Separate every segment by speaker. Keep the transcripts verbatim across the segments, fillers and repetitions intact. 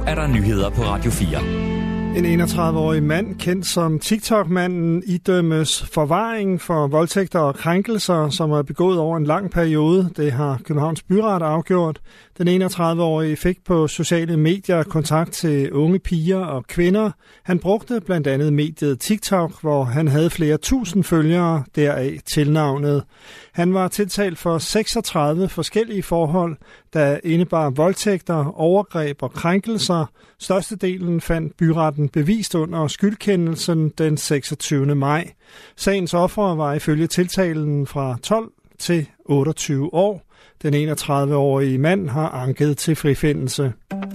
Speaker 1: er der nyheder på Radio fire.
Speaker 2: En enogtredive-årig mand, kendt som TikTok-manden, idømmes forvaring for voldtægter og krænkelser, som er begået over en lang periode. Det har Københavns Byret afgjort. Den enogtredive-årige fik på sociale medier kontakt til unge piger og kvinder. Han brugte blandt andet mediet TikTok, hvor han havde flere tusind følgere, deraf tilnavnet. Han var tiltalt for seksogtredive forskellige forhold, der indebar voldtægter, overgreb og krænkelser. Størstedelen fandt byretten bevist under skyldkendelsen den seksogtyvende maj. Sagens offer var ifølge tiltalen fra tolv til otteogtyve år. Den enogtredive-årige mand har anket til frifindelse.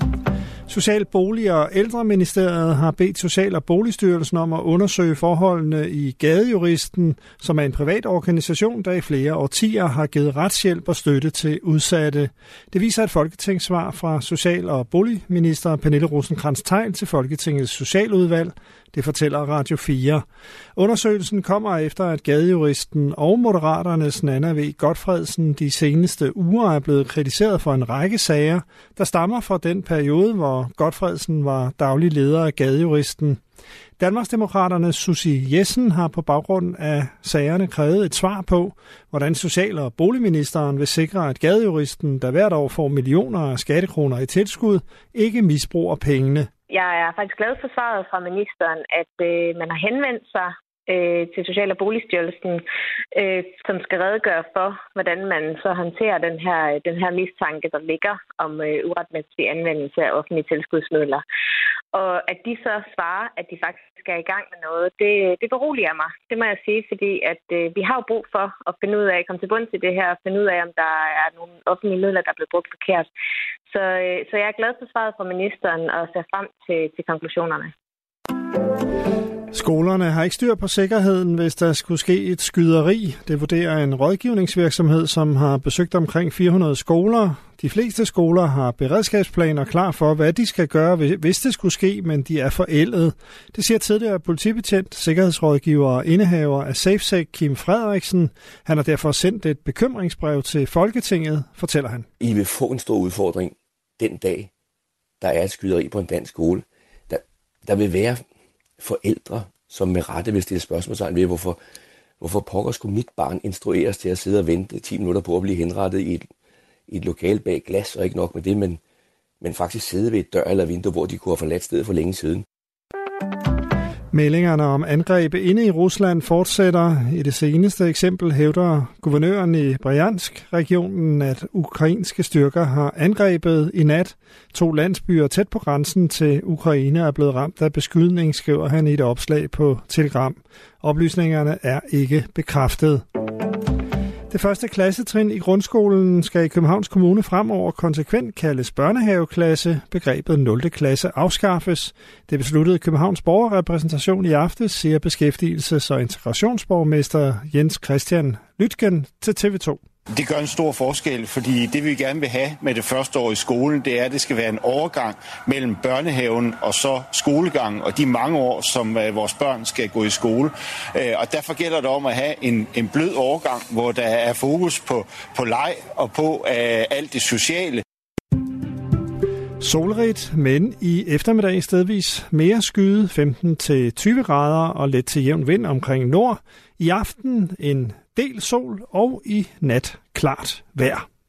Speaker 2: Social-, Bolig- og Ældreministeriet har bedt Social- og Boligstyrelsen om at undersøge forholdene i Gadejuristen, som er en privat organisation, der i flere årtier har givet retshjælp og støtte til udsatte. Det viser et folketingssvar fra Social- og Boligminister Pernille Rosenkrantz-Theil til Folketingets Socialudvalg. Det fortæller Radio fire. Undersøgelsen kommer efter, at Gadejuristen og Moderaternes Nanna V. Gotfredsen de seneste uger er blevet kritiseret for en række sager, der stammer fra den periode, hvor Gotfredsen var daglig leder af Gadejuristen. Danmarksdemokraternes Susie Jessen har på baggrund af sagerne krævet et svar på, hvordan social- og boligministeren vil sikre, at Gadejuristen, der hvert år får millioner af skattekroner i tilskud, ikke misbruger pengene.
Speaker 3: Jeg er faktisk glad for svaret fra ministeren, at øh, man har henvendt sig øh, til Social- og Boligstyrelsen, øh, som skal redegøre for, hvordan man så håndterer den her, den her mistanke, der ligger om øh, uretmæssig anvendelse af offentlige tilskudsmidler. Og at de så svarer, at de faktisk er i gang med noget, det, det beroliger mig. Det må jeg sige, fordi at øh, vi har jo brug for at finde ud af, komme til bunds i det her, og finde ud af, om der er nogle offentlige midler, der er blevet brugt forkert. Så, øh, så jeg er glad for svaret fra ministeren og ser frem til, til konklusionerne.
Speaker 2: Skolerne har ikke styr på sikkerheden, hvis der skulle ske et skyderi. Det vurderer en rådgivningsvirksomhed, som har besøgt omkring fire hundrede skoler. De fleste skoler har beredskabsplaner klar for, hvad de skal gøre, hvis det skulle ske, men de er forældet. Det siger tidligere politibetjent, sikkerhedsrådgiver og indehaver af SafeSec, Kim Frederiksen. Han har derfor sendt et bekymringsbrev til Folketinget, fortæller han.
Speaker 4: I vil få en stor udfordring den dag, der er et skyderi på en dansk skole. Der, der vil være forældre, som med rette vil stille spørgsmålstegn ved, hvorfor, hvorfor pokker skulle mit barn instrueres til at sidde og vente ti minutter på at blive henrettet i et, i et lokal bag glas, og ikke nok med det, men, men faktisk sidde ved et dør eller vindue, hvor de kunne have forladt stedet for længe siden.
Speaker 2: Meldingerne om angreb inde i Rusland fortsætter. I det seneste eksempel hævder guvernøren i Bryansk-regionen, at ukrainske styrker har angrebet i nat. To landsbyer tæt på grænsen til Ukraine er blevet ramt af beskydning, skriver han i et opslag på Telegram. Oplysningerne er ikke bekræftet. Det første klassetrin i grundskolen skal i Københavns Kommune fremover konsekvent kaldes børnehaveklasse. Begrebet nul klasse afskaffes. Det besluttede Københavns borgerrepræsentation i aftes, siger beskæftigelses- og integrationsborgmester Jens Christian Lytgen til T V to.
Speaker 5: Det gør en stor forskel, fordi det vi gerne vil have med det første år i skolen, det er, at det skal være en overgang mellem børnehaven og så skolegang og de mange år, som vores børn skal gå i skole. Og derfor gælder det om at have en, en blød overgang, hvor der er fokus på, på leg og på uh, alt det sociale.
Speaker 2: Solrigt, men i eftermiddag stedvis mere skyde, femten til tyve grader og let til jævn vind omkring nord. I aften en del sol og i nat klart vejr.